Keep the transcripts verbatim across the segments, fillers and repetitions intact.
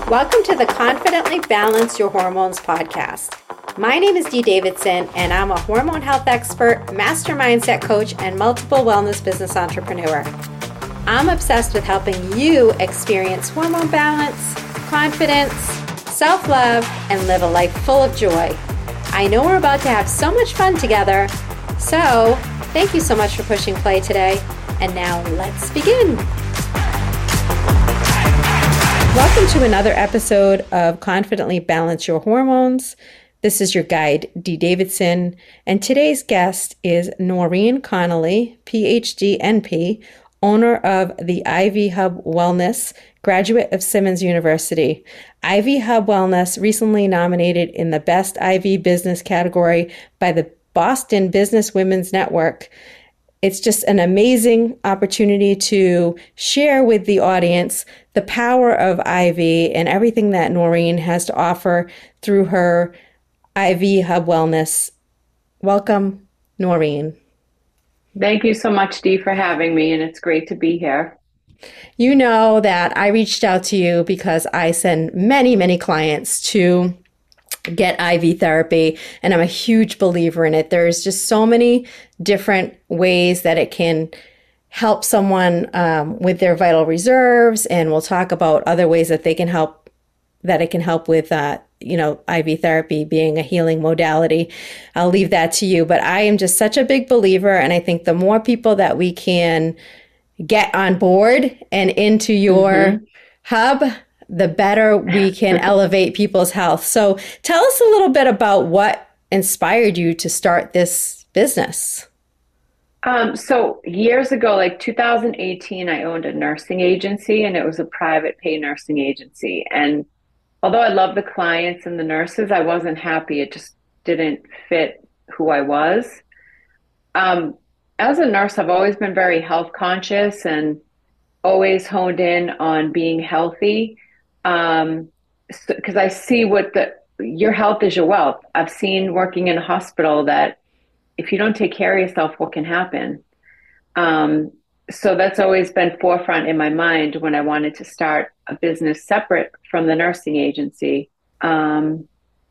Welcome to the Confidently Balance Your Hormones podcast. My name is Dee Davidson, and I'm a hormone health expert, master mindset coach, and multiple wellness business entrepreneur. I'm obsessed with helping you experience hormone balance, confidence, self-love, and live a life full of joy. I know we're about to have so much fun together, so thank you so much for pushing play today. And now let's begin. Welcome to another episode of Confidently Balance Your Hormones. This is your guide, Dee Davidson, and today's guest is Noreen Connolly, P H D N P, owner of the I V Hub Wellness, graduate of Simmons University. I V Hub Wellness recently nominated in the Best I V Business category by the Boston Business Women's Network. It's just an amazing opportunity to share with the audience the power of I V and everything that Noreen has to offer through her I V Hub Wellness. Welcome, Noreen. Thank you so much, Dee, for having me, and it's great to be here. You know that I reached out to you because I send many, many clients to get I V therapy, and I'm a huge believer in it. There's just so many different ways that it can help someone um, with their vital reserves, and we'll talk about other ways that they can help, that it can help with, uh, you know, I V therapy being a healing modality. I'll leave that to you, but I am just such a big believer, and I think the more people that we can get on board and into your mm-hmm. hub, the better we can elevate people's health. So tell us a little bit about what inspired you to start this business. Um, so years ago, like two thousand eighteen, I owned a nursing agency, and it was a private pay nursing agency. And although I loved the clients and the nurses, I wasn't happy. It just didn't fit who I was. Um, as a nurse, I've always been very health conscious and always honed in on being healthy. Um, because I see what the, your health is your wealth. I've seen working in a hospital that if you don't take care of yourself, what can happen? Um, so that's always been forefront in my mind when I wanted to start a business separate from the nursing agency. Um,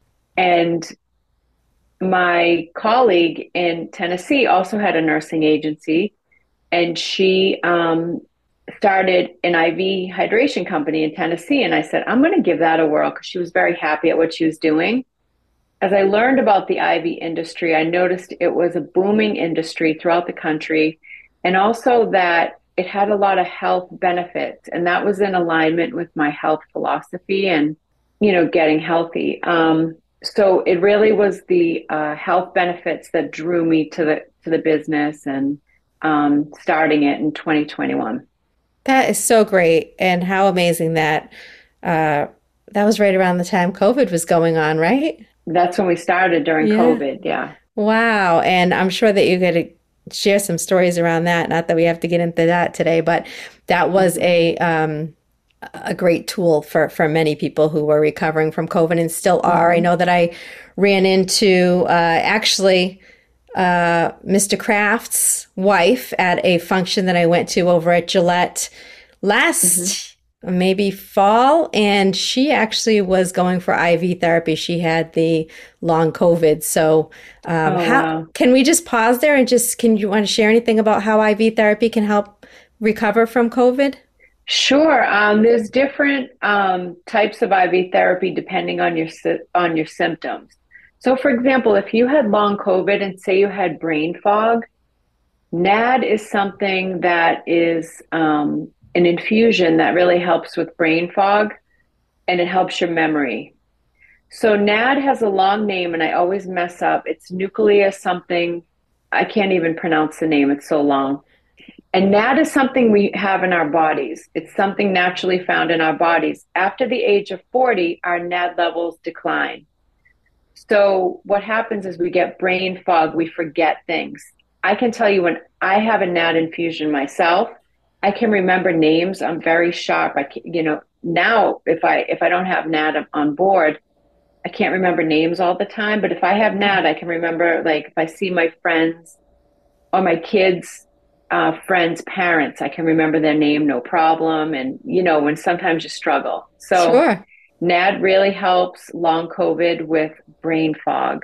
and my colleague in Tennessee also had a nursing agency, and she, um, started an I V hydration company in Tennessee. And I said, I'm going to give that a whirl, because she was very happy at what she was doing. As I learned about the I V industry, I noticed it was a booming industry throughout the country, and also that it had a lot of health benefits. And that was in alignment with my health philosophy and, you know, getting healthy. Um, so it really was the uh, health benefits that drew me to the, to the business and um, starting it in twenty twenty-one. That is so great. And how amazing that uh, that was right around the time COVID was going on, right? That's when we started during yeah. COVID. Yeah. Wow. And I'm sure that you're going to share some stories around that. Not that we have to get into that today, but that was a um, a great tool for, for many people who were recovering from COVID and still are. Mm-hmm. I know that I ran into uh, actually uh, Mister Kraft's wife at a function that I went to over at Gillette last mm-hmm. maybe fall, and she actually was going for I V therapy. She had the long COVID. So um, oh, how wow. can we just pause there and just, can you want to share anything about how I V therapy can help recover from COVID? Sure. Um, there's different um, types of I V therapy depending on your on your symptoms. So, for example, if you had long COVID and say you had brain fog, N A D is something that is um, an infusion that really helps with brain fog, and it helps your memory. So N A D has a long name, and I always mess up. It's nucleus something. I can't even pronounce the name. It's so long. And N A D is something we have in our bodies. It's something naturally found in our bodies. After the age of forty, our N A D levels decline. So what happens is we get brain fog, we forget things. I can tell you, when I have a N A D infusion myself, I can remember names. I'm very sharp. I can, you know, now if I if I don't have N A D on board, I can't remember names all the time. But if I have N A D, I can remember, like, if I see my friends or my kids' uh, friends' parents, I can remember their name, no problem. And, you know, when sometimes you struggle. So sure. N A D really helps long COVID with brain fog.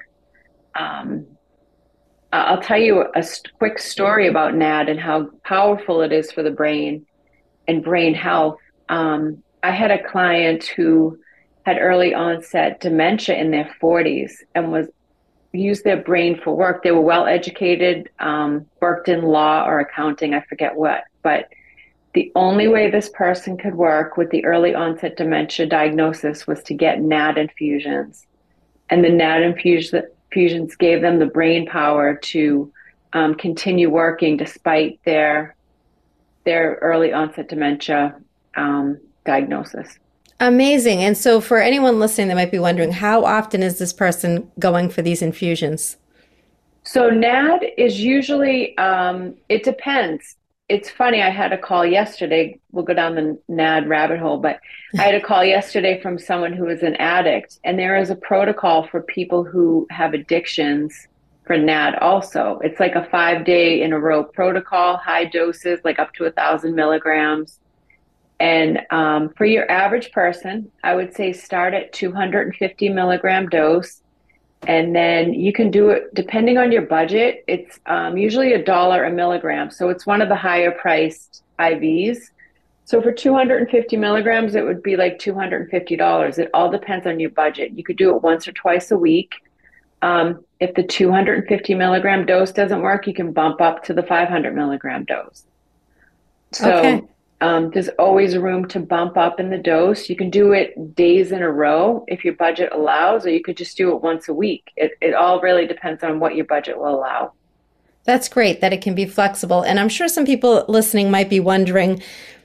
Um, I'll tell you a quick story about N A D and how powerful it is for the brain and brain health. Um, I had a client who had early onset dementia in their forties and was used their brain for work. They were well educated, um, worked in law or accounting, I forget what, but the only way this person could work with the early onset dementia diagnosis was to get N A D infusions. And the N A D infus- infusions gave them the brain power to um, continue working despite their their early onset dementia um, diagnosis. Amazing. And so for anyone listening that might be wondering, how often is this person going for these infusions? So N A D is usually, um, it depends. It's funny, I had a call yesterday. We'll go down the N A D rabbit hole, but I had a call yesterday from someone who is an addict, and there is a protocol for people who have addictions for N A D also. It's like a five day in a row protocol, high doses, like up to a thousand milligrams. And um, for your average person, I would say start at two hundred fifty milligram dose. And then you can do it depending on your budget. It's um, usually a dollar a milligram. So it's one of the higher priced I Vs. So for two hundred fifty milligrams, it would be like two hundred fifty dollars. It all depends on your budget. You could do it once or twice a week. Um, if the two hundred fifty milligram dose doesn't work, you can bump up to the five hundred milligram dose. So okay. um, there's always room to bump up in the dose. You can do it days in a row if your budget allows, or you could just do it once a week. It, it all really depends on what your budget will allow. That's great that it can be flexible. And I'm sure some people listening might be wondering,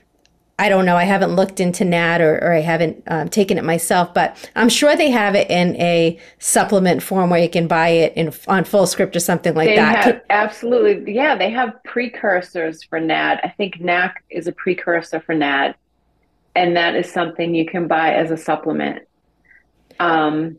I don't know, I haven't looked into N A D or, or I haven't um, taken it myself, but I'm sure they have it in a supplement form where you can buy it in on Fullscript or something like they that. Have, absolutely. Yeah, they have precursors for N A D. I think N A C is a precursor for N A D, and that is something you can buy as a supplement. Um,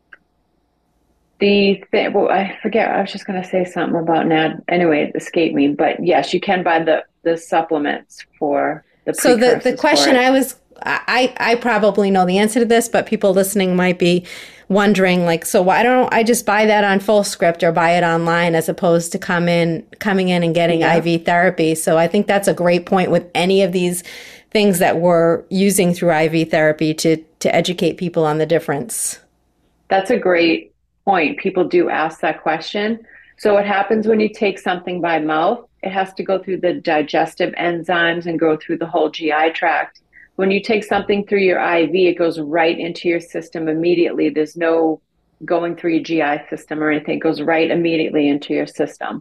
the thing, well, I forget, I was just going to say something about N A D. Anyway, it escaped me, but yes, you can buy the, the supplements for The so the, the question I was, I, I probably know the answer to this, but people listening might be wondering, like, so why don't I just buy that on Fullscript or buy it online as opposed to come in, coming in and getting yeah. I V therapy? So I think that's a great point with any of these things that we're using through I V therapy to, to educate people on the difference. That's a great point. People do ask that question. So what happens when you take something by mouth? It has to go through the digestive enzymes and go through the whole G I tract. When you take something through your I V, it goes right into your system immediately. There's no going through your G I system or anything. It goes right immediately into your system.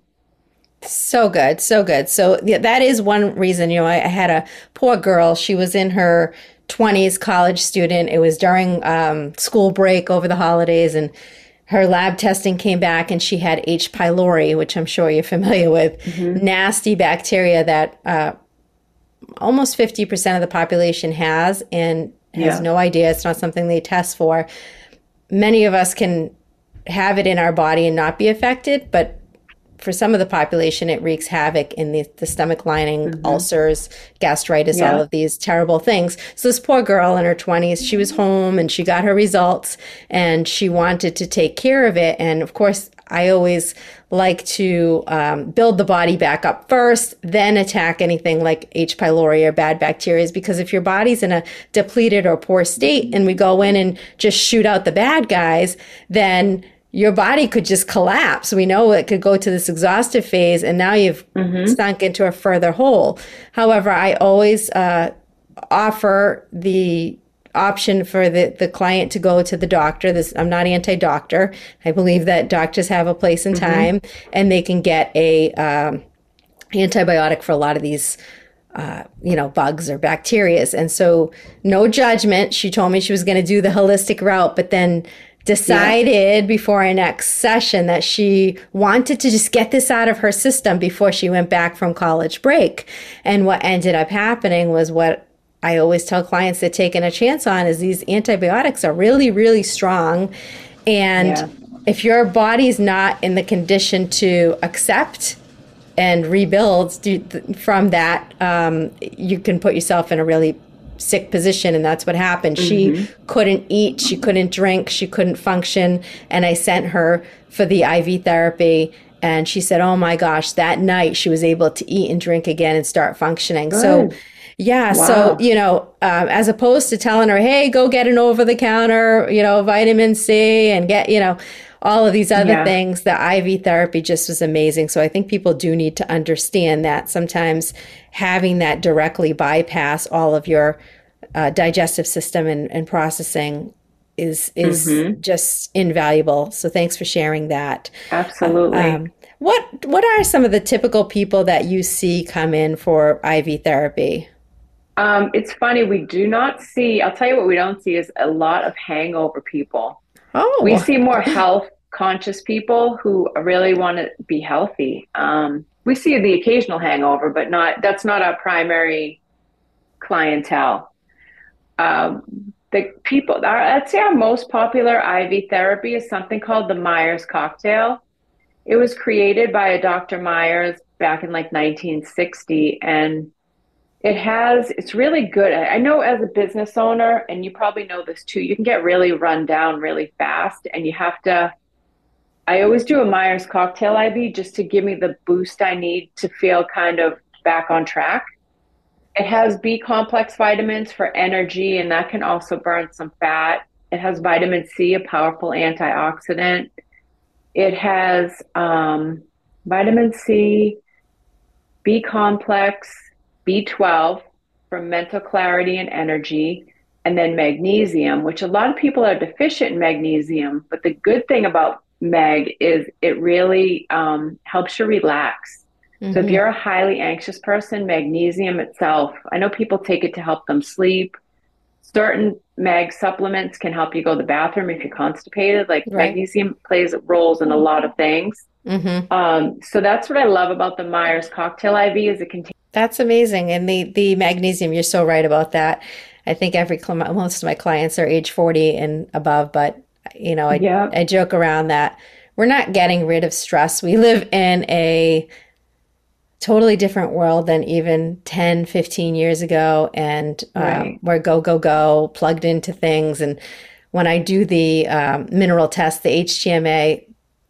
So good. So good. So yeah, that is one reason, you know, I, I had a poor girl. She was in her twenties, college student. It was during um, school break over the holidays, and her lab testing came back and she had H. pylori, which I'm sure you're familiar with, mm-hmm. nasty bacteria that uh, almost fifty percent of the population has and has yeah. no idea. It's not something they test for. Many of us can have it in our body and not be affected, but for some of the population, it wreaks havoc in the, the stomach lining, mm-hmm. ulcers, gastritis, yeah. all of these terrible things. So this poor girl in her twenties, she was home and she got her results and she wanted to take care of it. And of course, I always like to um, build the body back up first, then attack anything like H. pylori or bad bacteria, because if your body's in a depleted or poor state and we go in and just shoot out the bad guys, then your body could just collapse. We know it could go to this exhaustive phase, and now you've mm-hmm. sunk into a further hole. However, I always uh, offer the option for the, the client to go to the doctor. This, I'm not anti-doctor. I believe that doctors have a place and time, mm-hmm. and they can get a um, antibiotic for a lot of these Uh, you know, bugs or bacterias. And so no judgment. She told me she was going to do the holistic route, but then decided yeah. before our next session that she wanted to just get this out of her system before she went back from college break. And what ended up happening was what I always tell clients that taking a chance on is these antibiotics are really, really strong. And yeah. if your body's not in the condition to accept and rebuild from that, um, you can put yourself in a really sick position, and that's what happened. She Mm-hmm. couldn't eat, she couldn't drink, she couldn't function, and I sent her for the I V therapy. And she said, oh my gosh, that night she was able to eat and drink again and start functioning. So, Good. yeah. So, Wow. you know, um, as opposed to telling her, hey, go get an over the counter, you know, vitamin C and get, you know, all of these other Yeah. things, the I V therapy just was amazing. So I think people do need to understand that sometimes having that directly bypass all of your uh, digestive system and, and processing is is Mm-hmm. just invaluable. So thanks for sharing that. Absolutely. Um, what what are some of the typical people that you see come in for I V therapy? Um, it's funny, we do not see, I'll tell you what we don't see is a lot of hangover people. We Oh, see more health conscious people who really want to be healthy. Um, we see the occasional hangover, but not, that's not our primary clientele. Um, the people, our, I'd say our most popular I V therapy is something called the Myers cocktail. It was created by a doctor Myers back in like nineteen sixty, and it has, it's really good. I know as a business owner, and you probably know this too, you can get really run down really fast, and you have to, I always do a Myers cocktail I V just to give me the boost I need to feel kind of back on track. It has B complex vitamins for energy, and that can also burn some fat. It has vitamin C, a powerful antioxidant. It has um, vitamin C, B complex, B twelve for mental clarity and energy, and then magnesium, which a lot of people are deficient in magnesium. But the good thing about Meg is it really um, helps you relax. So if hmm you're a highly anxious person, magnesium itself, I know people take it to help them sleep. Certain mag supplements can help you go to the bathroom if you're constipated. Like right. magnesium plays roles in a lot of things. hmm Um, so that's what I love about the Myers cocktail I V is it contains. That's amazing. And the the magnesium, you're so right about that. I think every cli- most of my clients are age forty and above, but you know, I Yeah. I joke around that we're not getting rid of stress. We live in a totally different world than even ten, fifteen years ago. And um, Right. we're go, go, go, plugged into things. And when I do the um, mineral test, the H T M A,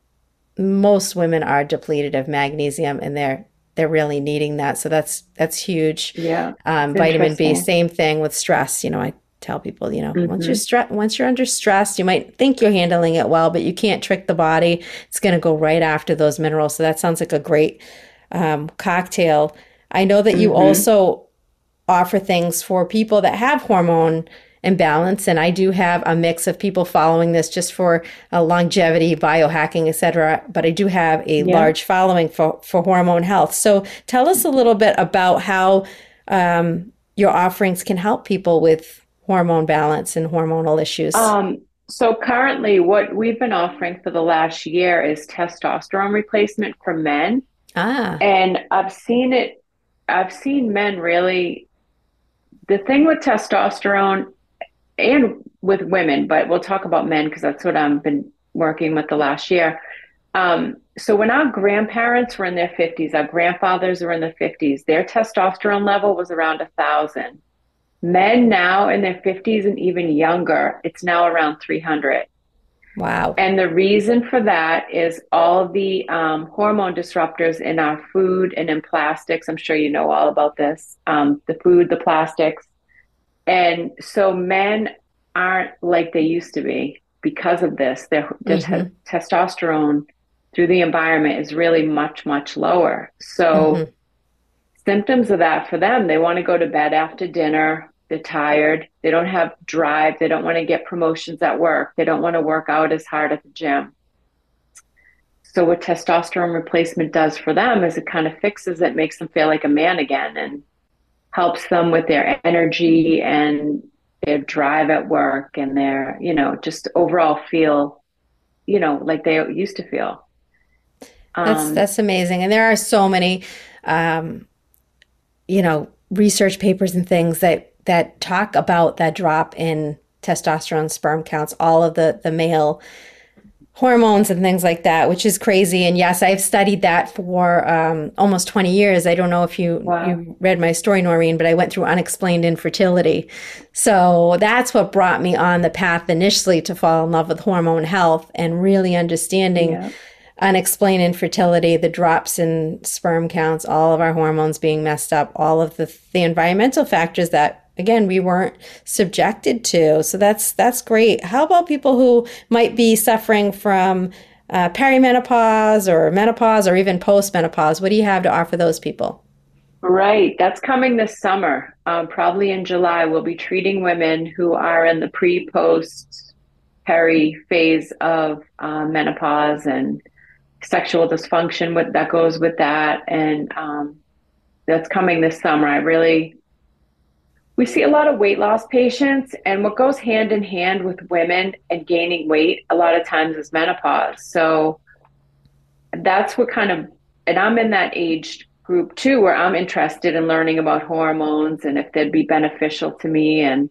most women are depleted of magnesium and they're they're really needing that. So that's that's huge. Yeah. Um, It's vitamin B, interesting. same thing with stress. You know, I tell people, you know, once you're Hmm. stress, once you're under stress, you might think you're handling it well, but you can't trick the body. It's going to go right after those minerals. So that sounds like a great um, cocktail. I know that you Hmm. also offer things for people that have hormone imbalance, and I do have a mix of people following this just for uh, longevity, biohacking, et cetera. But I do have a Yeah. large following for for hormone health. So tell us a little bit about how um, your offerings can help people with hormone balance and hormonal issues. Um, so currently what we've been offering for the last year is testosterone replacement for men. Ah, And I've seen it, I've seen men really, the thing with testosterone and with women, but we'll talk about men because that's what I've been working with the last year. Um, so when our grandparents were in their fifties, our grandfathers were in their fifties, their testosterone level was around a thousand. Men now in their fifties and even younger, it's now around three hundred. wow. And the reason for that is all the um, hormone disruptors in our food and in plastics. I'm sure you know all about this. Um, the food, the plastics. And so men aren't like they used to be because of this. Their, their te- Mm-hmm. testosterone through the environment is really much, much lower. So Mm-hmm. symptoms of that for them, they want to go to bed after dinner. They're tired. They don't have drive. They don't want to get promotions at work. They don't want to work out as hard at the gym. So what testosterone replacement does for them is it kind of fixes it, makes them feel like a man again and helps them with their energy and their drive at work and their, you know, just overall feel, you know, like they used to feel. That's Um, that's amazing. And there are so many um, you know, research papers and things that that talk about that drop in testosterone sperm counts, all of the the male hormones and things like that, which is crazy. And yes, I've studied that for um, almost twenty years. I don't know if you Wow. you read my story, Noreen, but I went through unexplained infertility. So that's what brought me on the path initially to fall in love with hormone health and really understanding Yeah. unexplained infertility, the drops in sperm counts, all of our hormones being messed up, all of the the environmental factors that again we weren't subjected to. So that's that's great. How about people who might be suffering from uh, perimenopause or menopause or even postmenopause? What do you have to offer those people? Right. That's coming this summer. Um, probably in July, we'll be treating women who are in the pre, post, peri phase of uh, menopause and sexual dysfunction with that goes with that. And um, that's coming this summer. I really, we see a lot of weight loss patients, and what goes hand in hand with women and gaining weight a lot of times is menopause. So that's what kind of, and I'm in that age group too, where I'm interested in learning about hormones and if they'd be beneficial to me. And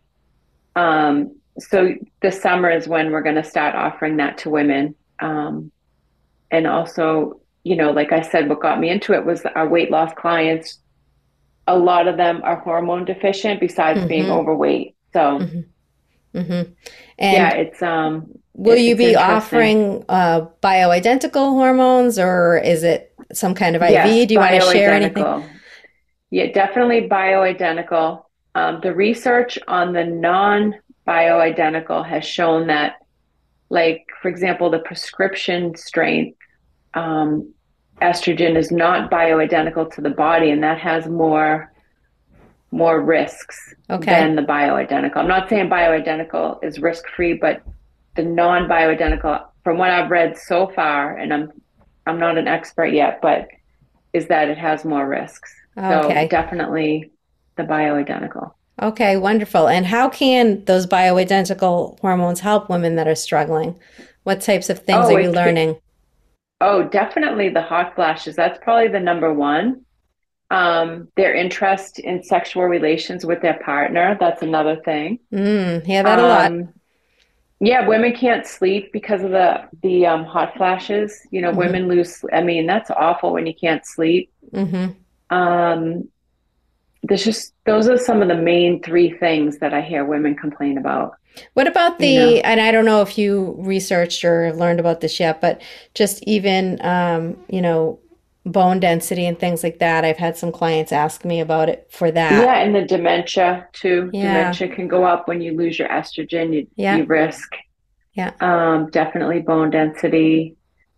um, so this summer is when we're going to start offering that to women. Um, and also, you know, like I said, what got me into it was our weight loss clients. A lot of them are hormone deficient besides being Mm-hmm. overweight. So Mm-hmm. Mm-hmm. yeah, And it's um, will it, you it's be interesting. offering uh, bioidentical hormones or is it some kind of I V? Yes, Do you want to share anything? bioidentical. Yeah, definitely bioidentical. Um, the research on the non-bioidentical has shown that, like, for example, the prescription strength um, estrogen is not bioidentical to the body, and that has more more risks Okay. than the bioidentical. I'm not saying bioidentical is risk-free, but the non-bioidentical, from what I've read so far, and I'm I'm not an expert yet, but is that it has more risks. So Okay. definitely the bioidentical. Okay, wonderful. And how can those bioidentical hormones help women that are struggling? What types of things are Oh, you it ca- learning? oh, definitely the hot flashes. That's probably the number one. Um, their interest in sexual relations with their partner. That's another thing. Mm, hear that a lot. Um, yeah, women can't sleep because of the the um, hot flashes. You know, Mm-hmm. women lose. I mean, that's awful when you can't sleep. Mm-hmm. Um, there's just those are some of the main three things that I hear women complain about. What about You the, know. and I don't know if you researched or learned about this yet, but just even, um, you know, bone density and things like that. I've had some clients ask me about it for that. Yeah, and the dementia too. Yeah. Dementia can go up when you lose your estrogen. You Yeah. you risk Yeah. um, definitely bone density,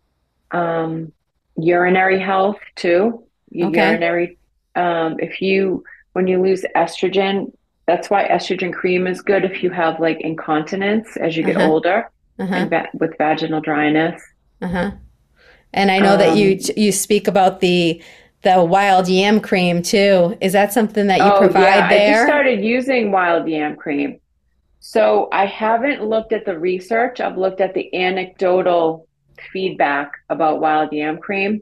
um, urinary health too. Your Okay. urinary, um, if you when you lose estrogen, that's why estrogen cream is good if you have like incontinence as you get Uh-huh. older Uh-huh. and va with vaginal dryness. Uh-huh. And I know that you Um, you speak about the the wild yam cream too. Is that something that you oh yeah, provide I just there? started using wild yam cream. So I haven't looked at the research. I've looked at the anecdotal feedback about wild yam cream.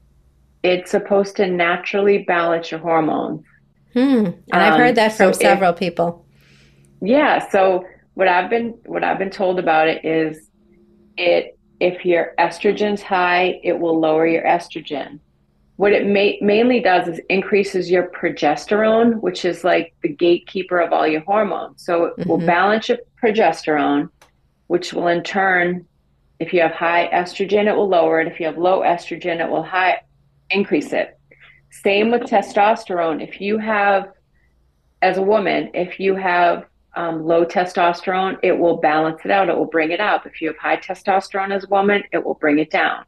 It's supposed to naturally balance your hormones. Hmm. And I've heard Um, that from so if several people. yeah, so what I've been what I've been told about it is it if your estrogen's high, it will lower your estrogen. What it ma mainly does is increases your progesterone, which is like the gatekeeper of all your hormones. So it will Mm-hmm. balance your progesterone, which will in turn, if you have high estrogen, it will lower it. If you have low estrogen, it will high increase it. Same with testosterone. If you have, as a woman, if you have um, low testosterone, it will balance it out. It will bring it up. If you have high testosterone as a woman, it will bring it down.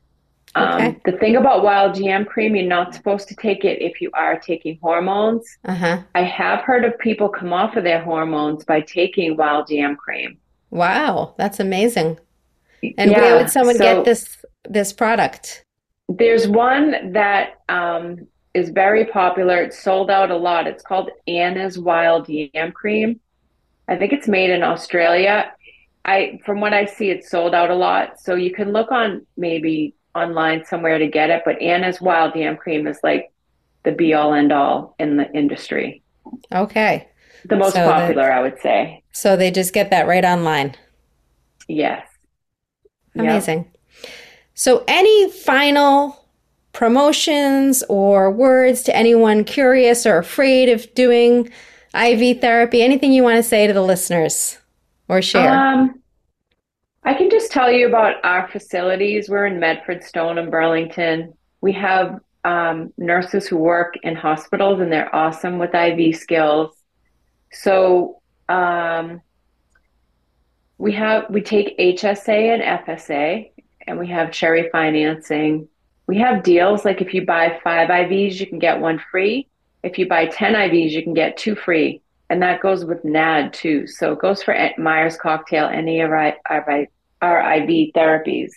Um, Okay. the thing about wild yam cream, you're not supposed to take it if you are taking hormones. Uh-huh. I have heard of people come off of their hormones by taking wild yam cream. Wow, that's amazing. And where would Yeah, someone get so this this product? there's one that um, is very popular. It's sold out a lot. It's called Anna's Wild Yam Cream. I think it's made in Australia. I, from what I see, it's sold out a lot. So you can look on maybe online somewhere to get it. But Anna's Wild Yam Cream is like the be all end all in the industry. Okay. The most So that popular, I would say. so they just get that right online. Yes. Amazing. Yep. So any final promotions or words to anyone curious or afraid of doing I V therapy? Anything you want to say to the listeners or share? Um, I can just tell you about our facilities. We're in Medford, Stone, and Burlington. We have um, nurses who work in hospitals, and they're awesome with I V skills. So um, we have we take H S A and F S A, and we have cherry financing. We have deals like if you buy five I Vs, you can get one free. If you buy ten I Vs, you can get two free. And that goes with N A D too. So it goes for Myers Cocktail, any of our, our, our I V therapies.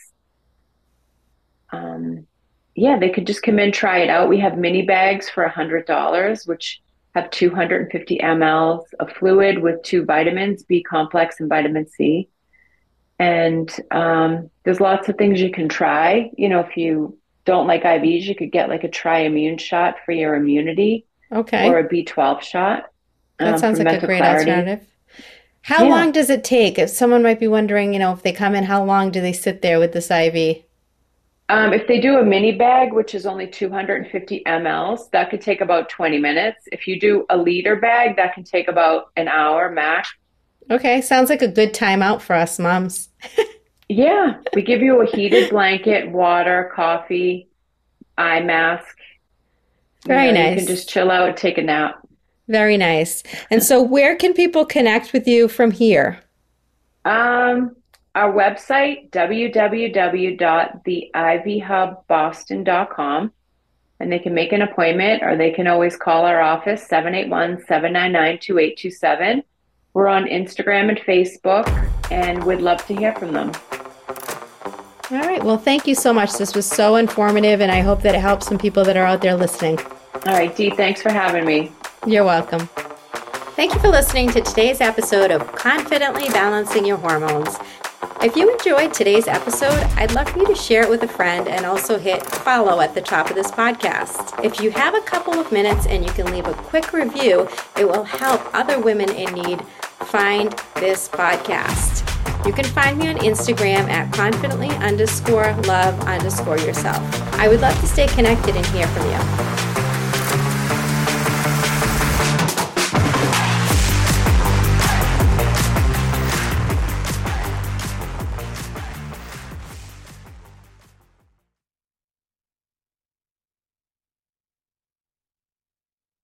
Um, yeah, they could just come in, try it out. We have mini bags for one hundred dollars, which have two hundred fifty milliliters of fluid with two vitamins, B complex and vitamin C. And um, there's lots of things you can try. You know, if you don't like I Vs, you could get like a tri-immune shot for your immunity. Okay. Or a B twelve shot. That um, sounds like a great clarity. alternative. How yeah. long does it take? If someone might be wondering, you know, if they come in, how long do they sit there with this I V? Um, if they do a mini bag, which is only two hundred fifty milliliters, that could take about twenty minutes. If you do a liter bag, that can take about an hour max. Okay, sounds like a good time out for us moms. Yeah, we give you a heated blanket, water, coffee, eye mask. Very you know, nice. You can just chill out and take a nap. Very nice. And so where can people connect with you from here? Um, our website, w w w dot the i v hub boston dot com. And they can make an appointment, or they can always call our office, seven eight one, seven nine nine, two eight two seven. We're on Instagram and Facebook, and we'd love to hear from them. All right. Well, thank you so much. This was so informative, and I hope that it helps some people that are out there listening. All right, Dee, thanks for having me. You're welcome. Thank you for listening to today's episode of Confidently Balancing Your Hormones. If you enjoyed today's episode, I'd love for you to share it with a friend and also hit follow at the top of this podcast. If you have a couple of minutes and you can leave a quick review, it will help other women in need find this podcast. You can find me on Instagram at confidently underscore love underscore yourself. I would love to stay connected and hear from you.